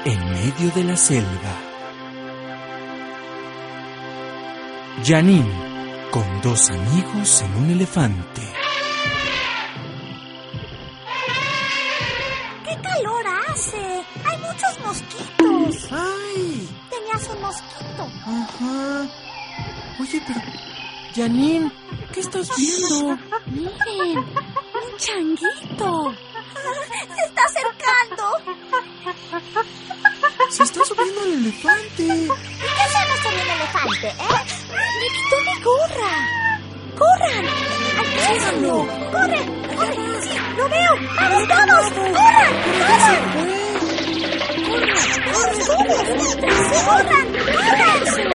en medio de la selva. Janine, con dos amigos en un elefante. ¡Qué calor hace! ¡Hay muchos mosquitos! ¡Ay! Tenías un mosquito. Ajá. Oye, pero... Janine, ¿qué estás viendo? Miren, un changuito. Se está acercando. Se está subiendo al elefante. ¿Y qué hacemos con el elefante, Me quitó mi gorra. ¡Corran! ¡Alcánzalo! ¡Corre! ¡Corre! ¡Sí, lo veo! ¡Vamos todos! ¡Corran! ¡Corran! ¡Corran! ¡Corran! ¡Corran! ¡Corran!